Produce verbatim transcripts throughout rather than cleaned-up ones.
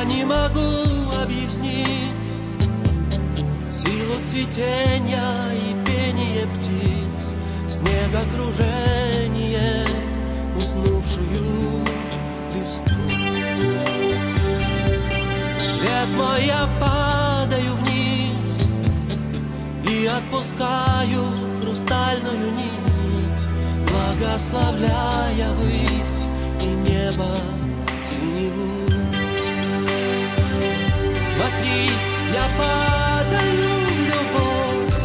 Я не могу объяснить силу цветения и пение птиц, снегокружение, уснувшую листву. Свет мой, я падаю вниз и отпускаю хрустальную нить, благословляя высь и небо синеву. Смотри, я падаю в любовь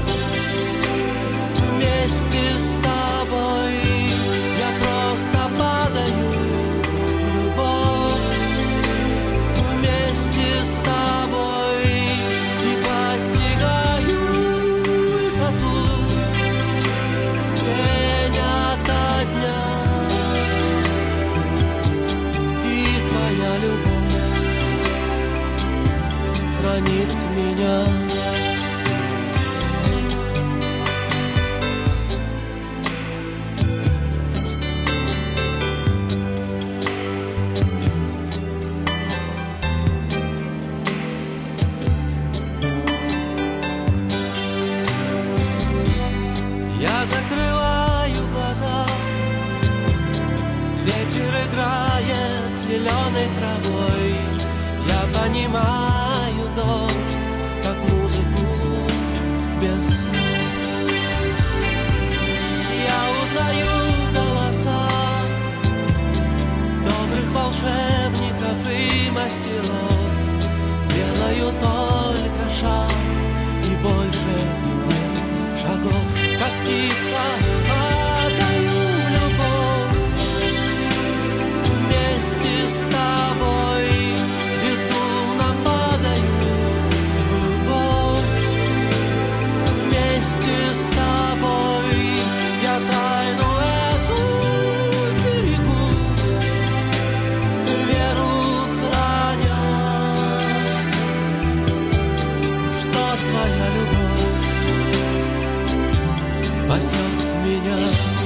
вместе с тобой. Я просто падаю в любовь вместе с тобой и постигаю высоту день ото дня. И твоя любовь хранит меня. Я закрываю глаза, ветер играет зеленой травой. Я понимаю дождь, как музыку без слов. Я узнаю голоса добрых волшебников и мастеров. Делаю только шаг и больше нет шагов. Как птица падаю в любовь вместе с тобой. Бездумно падаю в любовь вместе с тобой. Я тайну эту сберегу, веру храня, что твоя любовь спасет меня.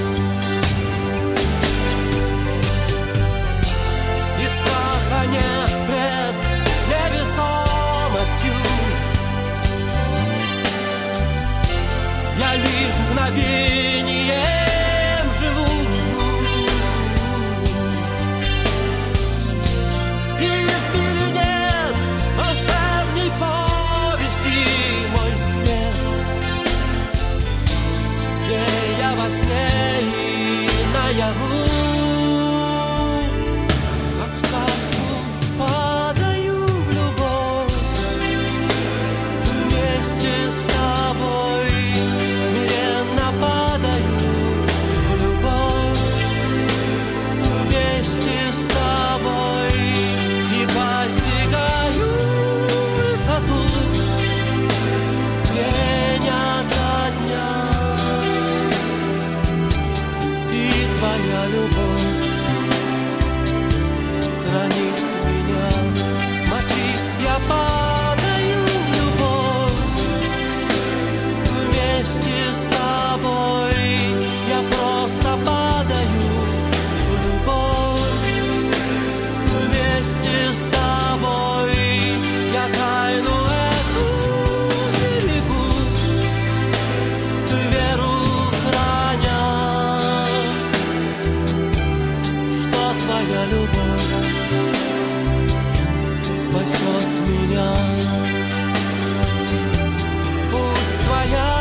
И страха нет пред невесомостью. Я лишь мгновением живу, и в мире нет волшебной повести, мой свет, где я во сне и наяву, как в сказку, падаю в любовь вместе с тобой. Смиренно падаю в любовь вместе с тобой и постигаю высоту день ото дня. И твоя любовь хранит меня. Смотри, я падаю в любовь вместе с тобой. Я просто падаю в любовь вместе с тобой. Я тайну эту сберегу, веру храня, что твоя любовь спасет меня. Пусть твоя